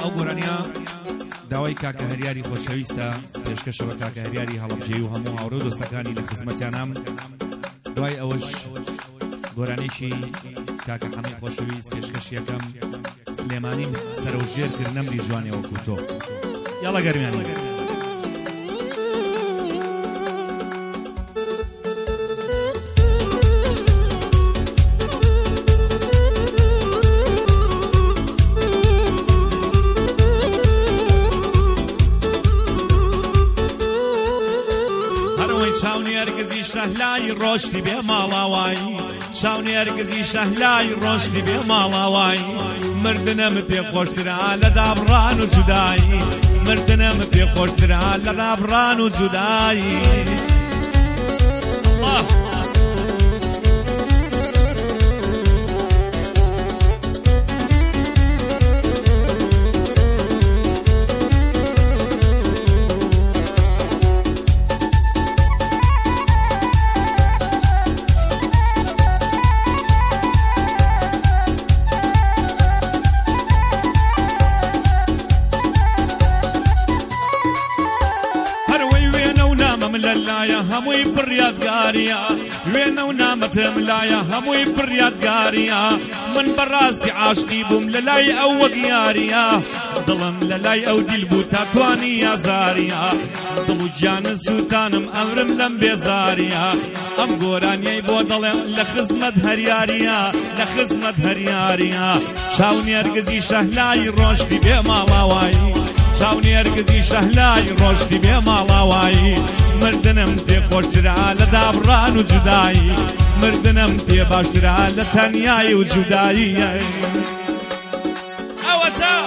ئەو گۆرانیا داوای کاکە هەریاری خۆشەویستە پێشکەشەوە کاکە هەریاری هەڵەبجێی و هەموو هاوڕێ و دۆستەکانی لە خزمەتیانم. دوای ئەوەش گۆرانێکی کاکە حەمەی خۆشەویست پێشکەشیەکەم سلێمانیم سەرۆژێر کرد نەمری جوانێ وەکو تۆ. یاڵا گەرمیانی چاونی هەرگزی شەهلای ڕۆشتی بێ ماڵاوایی چاونی هەرگزی شەهلای ڕۆشتی بێ ماڵاوایی مردنەم پێ خۆشترا لە دابڕان و جودایی مردنەم پێ خۆشترا لە دابڕان و جودایی. لایە هەمووی بڕیادگاریە وێنە و نامەتم لایە هەمووی بڕیادگاریە من بەڕاستی عاشقی بووم لە لای ئەو وەک یاریە دڵم لە لای ئەو دیل بوو تاکوانی یازاریە دڵ و گیانە سووتانم ئەمرم لەم بێزاریە ئەم گۆرانیەی بۆ دەڵێم لە خزمەت هەریاریە لە خزمەت هەریاریە چاونی هەرگزی شەهلای ڕۆشتی بێ ماڵاوایی چاونی هەرگزی شەهلای ڕۆشتی بێ ماڵاوایی مردنم پێ خۆشترا لە دابڕان و جودایی مردنم پێ باشترا لە تەنیایی و جودایی. ئەوەتە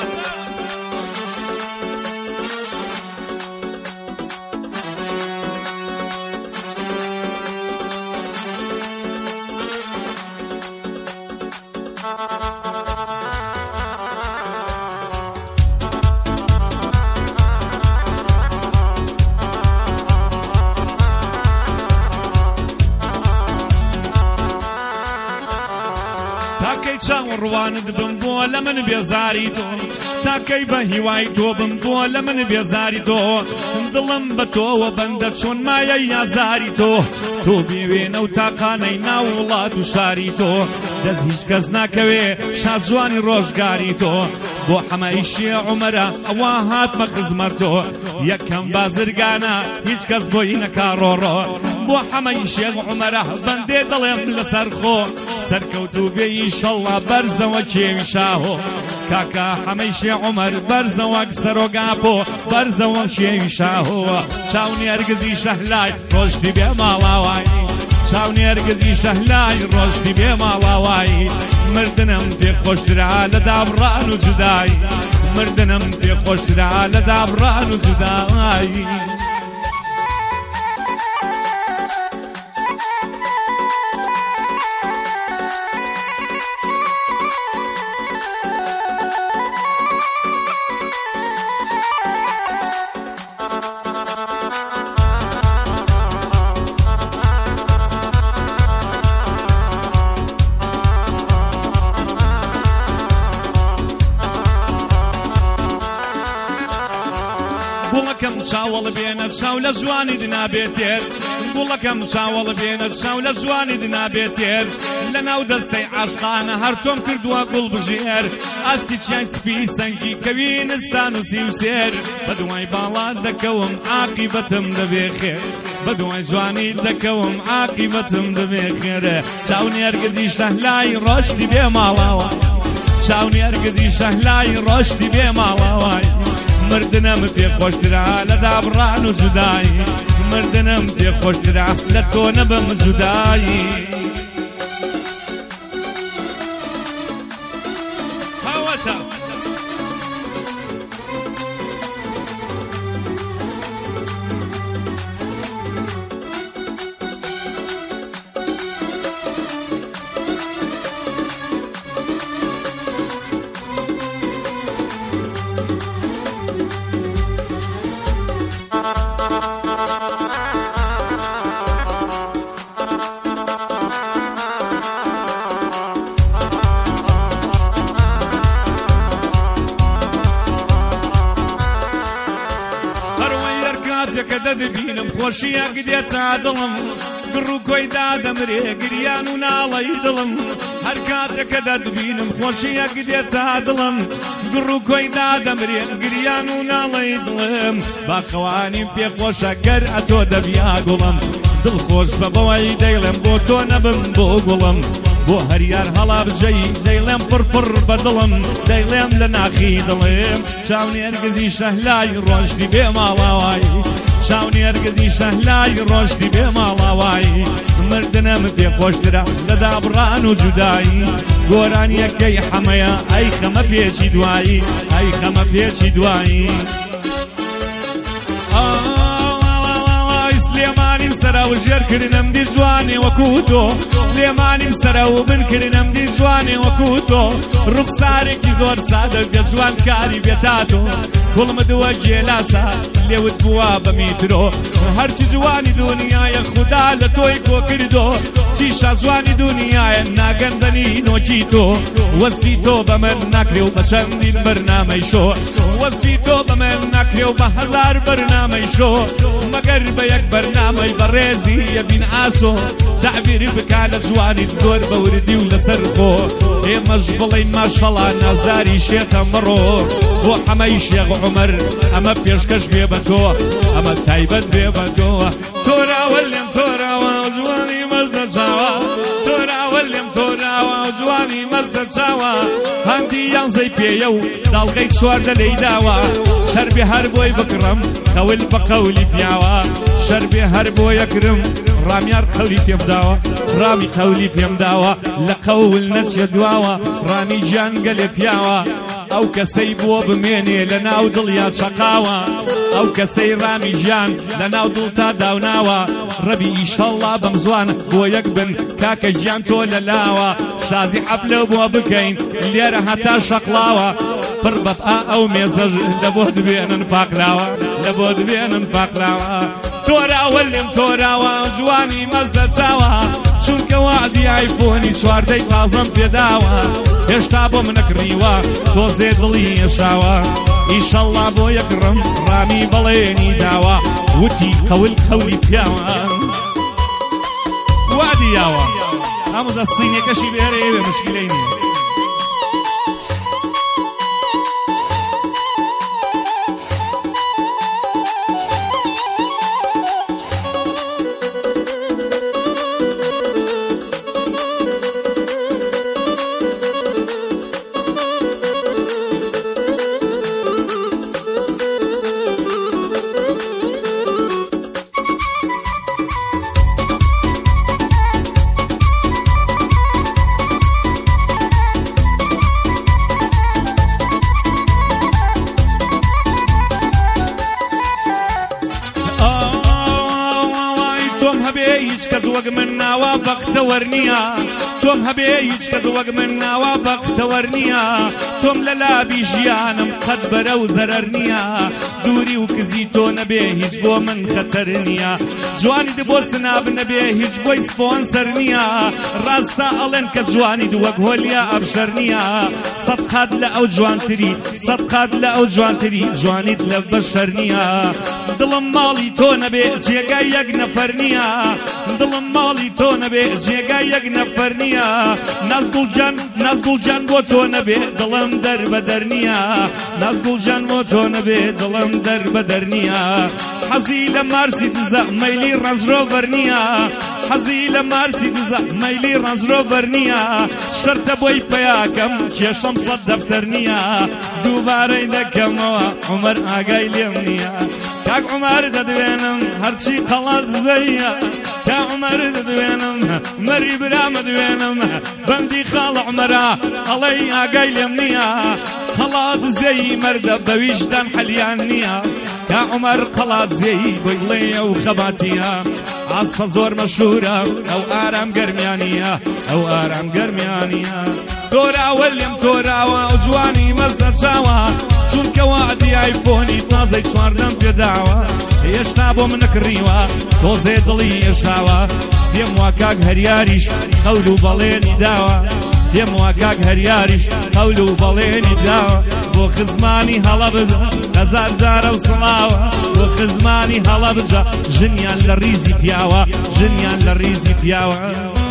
تاکەی چاوەڕوانت بم بۆ لە من بێزاری تۆ تاکەی بە هیوای تۆ بم بۆ لە من بێزاری تۆ دڵم بە تۆوە بەندە چۆن مایە یازاری تۆ تۆ بێوێنە و تاقانەی ناو وڵات و شاری تۆ دەست هیچ کەس ناکەوێ شادجوانی ڕۆژگاری تۆ بۆ حەمایشیە عومەرە ئەوە هاتمە خزمەت تۆ یەکەم بازرگانە هیچ کەس بۆی نەکا ڕۆڕۆ بۆ حەمایشیە عومەرە بەندێ دەڵێم لەسەر خۆ سەرکەوتوو بێ ئینشەڵڵا بەرزەوە کێوی شاهۆ کاکە حەمەیشی عومەر بەرزەوە سەرۆگاپۆ بەرزەوە کێوی شاهۆوە چاونی هەرگزی شەهلای ڕۆشتی بێ ماڵاوایی چاونی هەرگزی شەهلای ڕۆشتی بێ ماڵاوایی مردنم پێ خۆشترا لە دابڕان و جودایی مردنم پێ خۆشترا لە دابڕان و جودایی. گوڵەکەم چاوەڵ بێنە چاو لە جوانیت نابێتێر گوڵەکەم چاوەڵ بێنە چاو لە جوانیت نابێتێر لە ناو دەستەی عاشقانە هەر تۆم کردووە گوڵ بژێر ئاسکی چیان سپی سەنگی کەوی نستان و سی و سێر بەدوای باڵات دەکەوم عاقیبەتم دەبێ خێر بەدوای جوانی دەکەوم عاقیبەتم دەبێ خێرە چاونی هەرگزی شەهلای ڕۆشتی بێ ماڵاوای چاونی هەرگزی شەهلای ڕۆشتی بێ ماڵاوای مردنم پێ خۆشترا لە دابڕان و جودایی مردنم پێ خۆشترا لە تۆ نەبم جودایی. هاوەتە کاتێکە دەدبینم خۆشیەک دێتە دڵم گڕ و کۆی دادەمرێ گریان و ناڵەی دڵم هەر کاتێکە دەدبینم خۆشیەک دێتە دڵم گڕ و کۆی دادەمرێ گریان و ناڵەی دڵم باقەوانیم پێخۆشە گەر ئەتۆ دەبیا گوڵم دڵخۆش بە بەوەی دەیڵێم بۆ تۆ نەبم بۆ گوڵم بۆ هەریار هەڵا بجەی دەیڵێم پڕپڕ بە دڵم دەیڵێم لە ناخی دڵێم چاونێرگزی شەهلای ڕۆژتی بێ ماڵاوایی چاونێرگزی شەهلای ڕۆژتی بێ ماڵاوایی مردنم پێخۆشترە لە دابڕان و جودایی گۆرانیەکەی حەمەیە ئەی خەمە پێچی دوایی ئەی خەمە پێچی دوایی سلێمانیم سەرا و ژێرکردنم دی جوانێ وەکو تۆ سلێمانیم سەرا و بنکردنم دی جوانێ وەکو تۆ ڕوخسارێکی زۆر سادە بێ جوان کاری بێتا تۆ گوڵمدووە گێلاسا لێوت بووە بە میترۆ هەرچی جوانی دنیایە خوددا لە تۆی کۆ کردۆ چیشە جوانی دنیایە ناگەندەنی نۆکی تۆ وەستی تۆ بە من ناکرێ و بە چەندین بەرنامەی شۆ وەستی تۆ بە من ناکرێ و بە هەزار بەرنامەی شۆ مەگەر بە یەک بەرنامەی بەڕێزی یەبین ئاسۆ تعبیر بکا لە جوانیت زۆر بەوردی و لەسەر خۆ ئێمەش بڵین ماشەڵا نازاری شێتە مڕۆ بۆ حەمەی شێخ عومەر ئەمە پێشکەش بێ بە تۆ ئەمە تایبەت بێ بە تۆ تۆراوە لێم تۆراوە جوانی مەزدە چاوە تۆراوە لێم تۆراوە جوانی مەزدە چاوە هەندی یانزەی پێیە و داڵگەی چواردە لەی داوە شەربێ هەر بۆی بکڕم قەول بە قەولی پیاوە شەربێ هەر بۆ یەکرم ڕامیار قەولی پێم داوە ڕامی قەولی پێم داوە لە قەول نەچێ دواوە ڕامی گیان گەلێ پیاوە ئەو کەسەی بۆ بمێنێ لە ناو دڵیا چەقاوە ئەو کەسەی ڕامی ژیان لە ناو دڵ تا داوناوە ڕەبی ئیشەڵڵا بەم زوانە بۆ یەک بن کاکە گیان تۆ لە لاوە شازی حەفلە بۆ بکەین لێرە هەتا شەقڵاوە پڕ بەپا ئەو مێزەژ لە بۆ دبێنن پاقلاوە لە بۆ دبێنن پاقلاوە تۆراوە لێم تۆراوە جوانی مەزدە چاوە چونکە وعدی ئایفۆنی چواردەی تازەم پێداوە هێشتا بۆ منەکڕیوە تۆزێ دڵی هێشاوە ئیشەڵڵا بۆ یەکڕم ڕامی بەڵێنی داوە وتی قەول قەولی پیاوە وعدی یاوە ئامۆزە سینێکەشی بێرە ئێوێ مشکلەی نییە وەک من ناوە بەختەوەر نییە تۆم هەبێ هیچ کەس وەک من ناوە بەختەوەر نییە تۆم لە لابی ژیانم قەت بەرە و زەرەر نییە دووری و کزی تۆ نەبێ هیچ بۆ من خەتەر نییە جوانی بۆ سناب نەبێ هیچ بۆی سپۆنسەر نییە ڕاستە ئەڵێن کە جوانی وەک هۆلیا ئەبشەر نییە سەد قات لە ئەو جوانتری سەد قات لە ئەو جوانتری جوانیت لە بەشەر نییە دڵم ماڵی تۆ نەبێ جێگای یەک نەفەر نییە دڵم ماڵی تۆ نەبێ جێگای یەک نەفەر نییە نازگوڵجان بۆ تۆ نەبێ دڵم دەربەدەر نییە نازگوڵجان بۆ تۆ نەبێ دڵم دەربەدەر نییە حەزی لە مارسی دزە مەیلی ڕەنجڕۆڤەر نییە حەزی لە مارسی دزە مەیلی ڕەنجڕۆڤەر نییە شەرتە بۆی پەیاکەم کێشەم سەد دەفتەر نییە دووبارەی دەکەمەوە عومەر ئاگای لێم نییە کاک عومەر دەدوێنم هەرچی قەڵات زەیە تا عومەر دەدوێنم مەری برامە دوێنم بەندی خاڵ عومەرە ئەڵەی ئاگای لێم نییە قەڵات زەی مەردە بەویشدان حەلیان نییە تا عومەر قەڵات زەی بۆی بڵێ و خەباتیە عاسفە زۆر مەشهورە ئەو ئارام گەرمیانیە ئەو ئارام گەرمیانیە تۆراوە لێم تۆراوە ئەو جوانی مەزدە چاوە چونکە وعدی ئایفۆنی تازەی چواردەم پێداوە هێشتا بۆ منەکڕیوە تۆزێ دڵی هێشاوە پێم وا کاک هەریاریش قەول و بەڵێنی داوە پێم وا کاک هەریاریش قەول و بەڵێنی داوە بۆ خزمانی هەڵەبجە هەزار جارە و سڵاوە بۆ خزمانی هەڵەبجە ژنیان لە ریزی پیاوە ژنیان لە ریزی پیاوە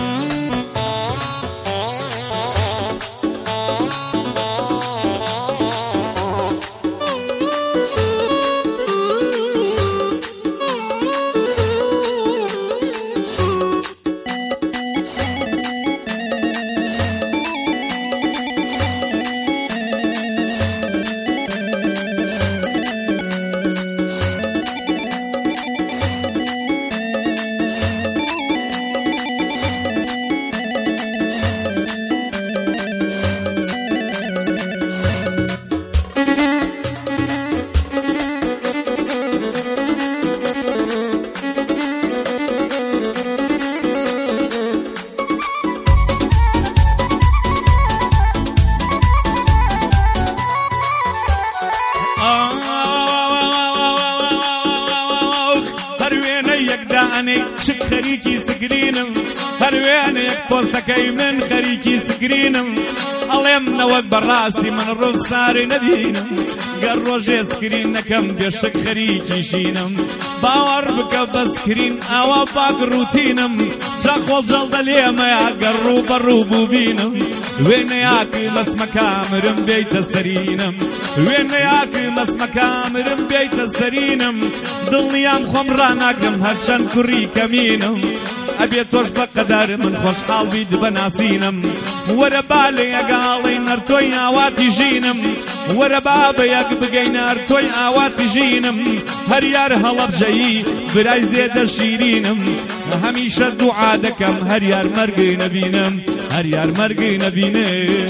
شک خەریکی سگرینم هەروێنێک پۆستەکەی من خەریکی سگرینم ئەڵێم نەوەک بەڕاستی من ڕووساری نەبینم گەر ڕۆژێ سکرین نەکەم بێشک خەریکیشینم باوەڕ بکە بە سکرین ئاوا باگ ڕوتینم جاخۆڵ جەڵدە لێمەیە گەر ڕوو بەڕوو بووبینم وێنەیاکە مەسمەکامرم بێیتە سەرینم وێنەیاکە مەسمەکامرم بێیتە سەرینم دڵنیام خۆم ڕاناگرم هەرچەند کوڕی کەمینم ئەبێ تۆش بەقەدەر من خۆشحاڵ بیت بەناسینم وەرە با لە یەگاڵی نەرتۆی ئاواتی ژینم وەرە با بە یەک بگەین نەرتۆی ئاواتی ژینم هەریار هەڵەبجەیی برای زێدە شیرینم هەمیشە دوعا دەکەم هەریار مەرگی نەبینم هەریار مەرگی نەبینم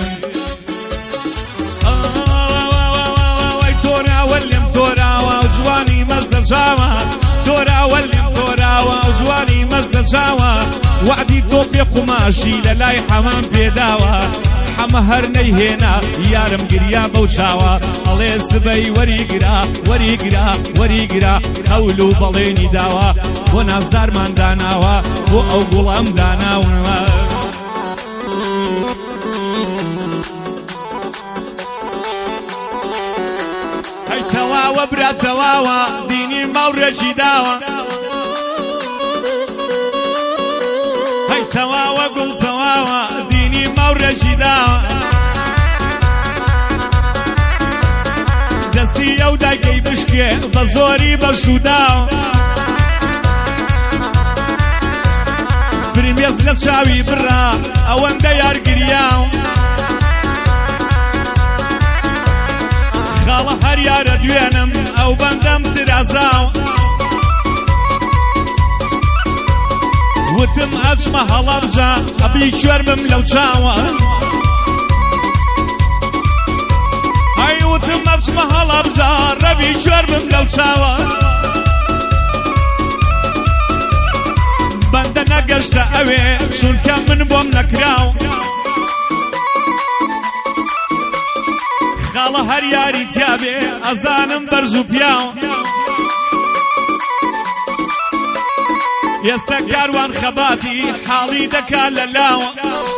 تۆراوە لێم تۆراوە جوانی مەزدەرچاوە تۆراوە لێم تۆراوە جوانی مەزدەرچاوە وعدی تۆ پێ قوماشی لە لای حەمام پێداوە حەمە هەر نەیهێنا یارم گریا بەو چاوە ئەڵێ سبەی وەریگرا وەریگرا وەریگرا هەول و بەڵێنی داوە بۆ نازدارمان داناوە بۆ ئەو گوڵام داناوە تەواوە برا تەواوە دینی ماوڕێکی داوە هەی تەواوە گوڵ تەواوە دینی ماوڕێکی داوە دەستی ئەو دایکەی بشکێ بە زۆری بەشوداوە فرمێز لە چاوی بڕا ئەوەندە یارگریاوە خاڵە هەر یارە دوێنم ئەو بەندەم ترازاوە وتم ئەچمە هەڵەبجە ئەبی کوێرمم لەو چاوە ئەی وتم ئەچمە هەڵەبجە ڕەبی کوێرمم لەو چاوە بەندە نەگەشتە ئەوێ چونکە من بۆم نەکراوە خاڵە هەر یاری تیابێ ئەزانم بەرز و پیاوە ئێستا کاروان خەباتی حاڵی دەکا لە لاوە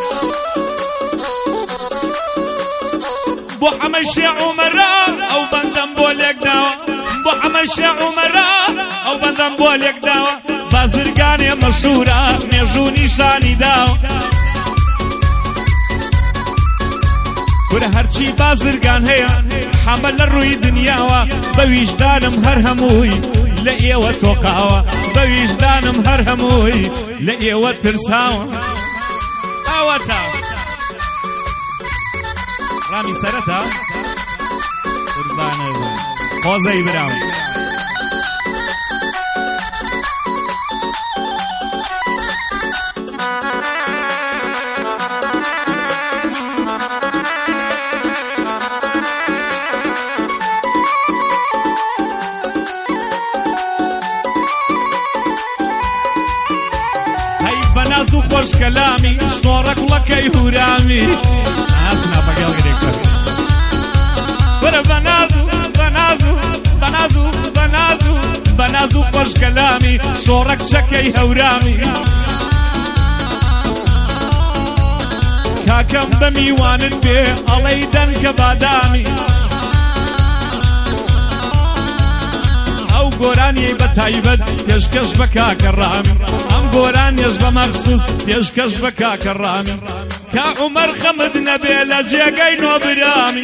بۆ حەمەی شێع عومەرە ئەو بەندەم بۆ لێک داوە بۆ حەمەی شێع عومەرە ئەو بەندەم بۆ لێک داوە بازرگانێ مەشهورە مێژوو نیشانی داوە ورە هەرچی بازرگان هەیە حەمە لە ڕووی دنیاوە بە ویژدانم هەر هەمووی لە ئێوە تۆقاوە بە ویژدانم هەر هەمووی لە ئێوە ترساوە ئەوەتە ڕامی سەرەتا قوربانە خۆزەی براوی بەناز و خۆش کەلامی شنۆڕە گوڵەکەی هورامی ئاسنا بەگەڵ گرێکتر وەرە بەناز و بەناز و بەناز و بەناز و بەناز و خۆش کەلامی شۆڕە کچەکەی هەورامی کاکەم بە میوانت بێ ئەڵەی دەنکە بادامی تایبەت پێشکەش بە کاکە ڕامی ئەم گۆرانیش بە مەخسووس پێشکەش بە کاکە ڕامی کا عومەر خەمت نەبێ لە جێگەی نۆبرامی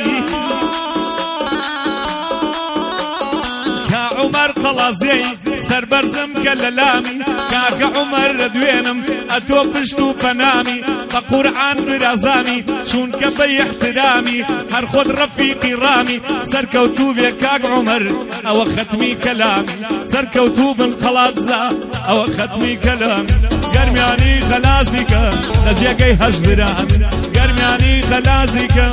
کا عومەر قەڵازێی سەربەرزم کە لە لامی کاکە عومەر لە دوێنم ئەتۆ پشت و پەنامی بە قورعان برازامی چونکە بە احترامی هەر خۆت ڕەفیقی ڕامی سەرکەوتوو بێ کاک عومەر ئەوە ختمی کەلامی سەرکەوتوو بن قەڵاتزا ئەوە ختمی کەلامی گەرمیانی خەلازیکە لە جێگەی هەژبرامی گەرمیانی خەلازیکە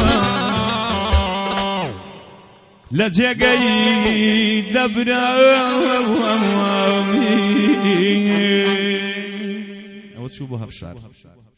لە جێگەی دەبرامی ئەوە چوو بۆ هەفشار